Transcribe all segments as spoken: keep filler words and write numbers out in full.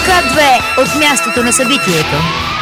К две от мястото на събитието.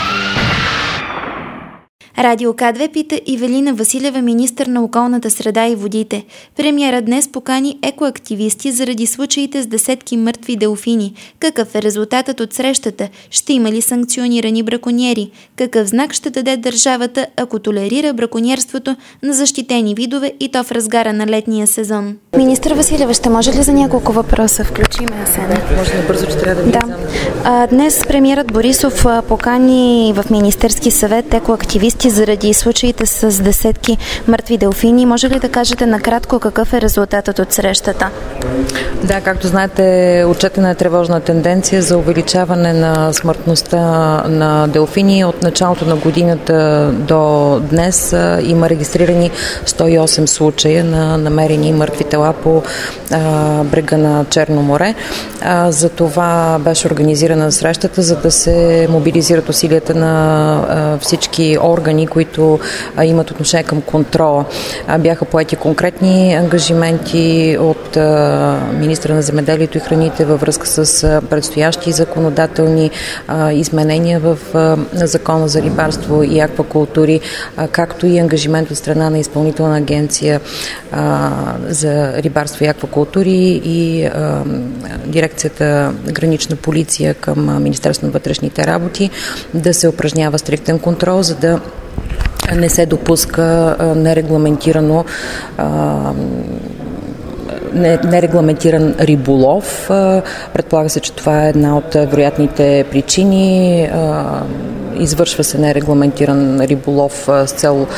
Радио К две пита Ивелина Василева, министър на околната среда и водите. Премиерът днес покани екоактивисти заради случаите с десетки мъртви делфини. Какъв е резултатът от срещата? Ще има ли санкционирани браконьери? Какъв знак ще даде държавата, ако толерира браконьерството на защитени видове и то в разгара на летния сезон? Министър Василева, ще може ли за няколко въпроса включим Асена? Може ли бързо, че трябва да да. А, Днес премиерът Борисов покани в Министерски съвет екоактивисти заради случаите с десетки мъртви делфини. Може ли да кажете накратко какъв е резултатът от срещата? Да, както знаете, отчетена е тревожна тенденция за увеличаване на смъртността на делфини. От началото на годината до днес има регистрирани сто и осем случая на намерени мъртви тела по а, брега на Черно море. А, за това беше организирана срещата, за да се мобилизират усилията на а, всички органи, които а, имат отношение към контрола. А, бяха поети конкретни ангажименти от а, министра на земеделието и храните във връзка с а, предстоящи законодателни а, изменения в а, закона за рибарство и аквакултури, а, както и ангажимент от страна на изпълнителна агенция а, за рибарство и аквакултури и а, дирекцията гранична полиция към Министерството на вътрешните работи да се упражнява стриктен контрол, за да не се допуска а, нерегламентирано а, нерегламентиран риболов. Предполага се, че това е една от вероятните причини. Извършва се нерегламентиран риболов с цел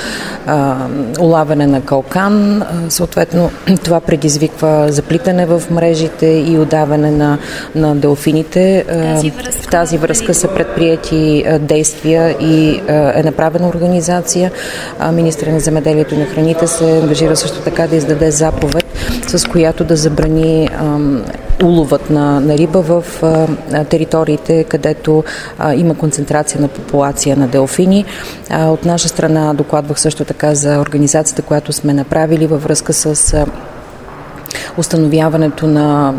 улавяне на калкан. Съответно, това предизвиква заплитане в мрежите и удаване на, на делфините. Тази връзка, в тази връзка са предприети действия и е направена организация. Министърът на земеделието и на храните се ангажира също така да издаде заповед, с която да забрани ам, уловът на, на риба в а, териториите, където а, има концентрация на популация на делфини. А, от наша страна докладвах също така за организацията, която сме направили във връзка с а, установяването на,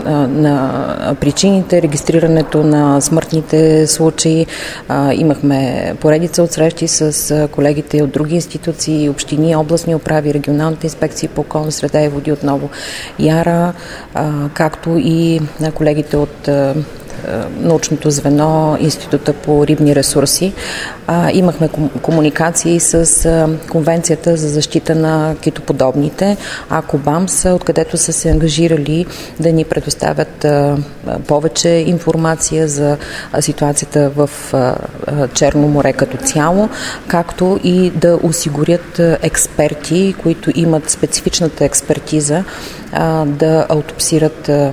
на причините, регистрирането на смъртните случаи. Имахме поредица от срещи с колегите от други институции, общини, областни управи, регионалните инспекции по околна среда и води, отново Яра, както и колегите от научното звено, Института по рибни ресурси. А, имахме комуникации с а, Конвенцията за защита на китоподобните, АКОБАМС, откъдето са се ангажирали да ни предоставят а, повече информация за а, ситуацията в а, Черно море като цяло, както и да осигурят а, експерти, които имат специфичната експертиза а, да аутопсират а,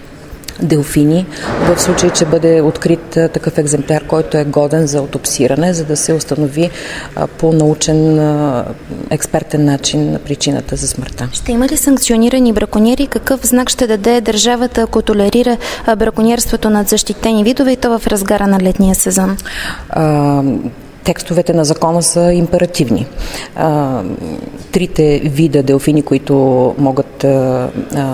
делфини, в случай, че бъде открит а, такъв екземпляр, който е годен за аутопсиране, за да се установи а, по научен, а, експертен начин причината за смъртта. Ще има ли санкционирани браконьери? Какъв знак ще даде държавата, ако толерира а, браконьерството над защитени видове и то в разгара на летния сезон? А, Текстовете на закона са императивни. А, трите вида делфини, които могат а,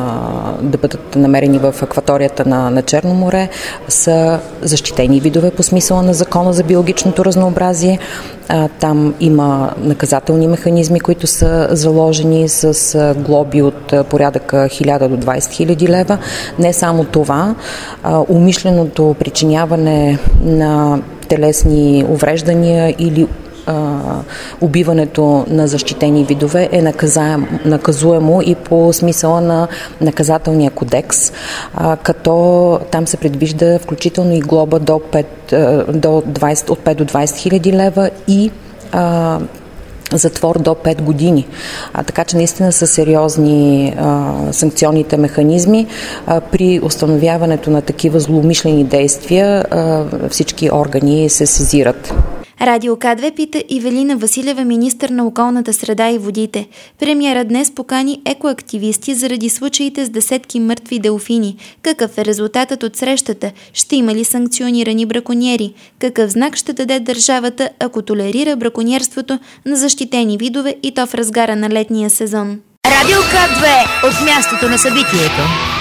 да бъдат намерени в акваторията на, на Черно море, са защитени видове по смисъла на закона за биологичното разнообразие. А, там има наказателни механизми, които са заложени с а, глоби от а, порядъка хиляда до двайсет хиляди лева. Не само това, а, умишленото причиняване на телесни увреждания или а, убиването на защитени видове е наказаем, наказуемо и по смисъла на наказателния кодекс, а, като там се предвижда включително и глоба до пет, до двайсет, от пет до двайсет хиляди лева и а, затвор до пет години. А, така че наистина са сериозни а, санкционните механизми. А, при установяването на такива злоумишлени действия а, всички органи се сезират. Радио К две пита Ивелина Василева, министър на околната среда и водите. Премиерът днес покани екоактивисти заради случаите с десетки мъртви делфини. Какъв е резултатът от срещата? Ще има ли санкционирани браконьери? Какъв знак ще даде държавата, ако толерира браконьерството на защитени видове и то в разгара на летния сезон? Радио К две от мястото на събитието.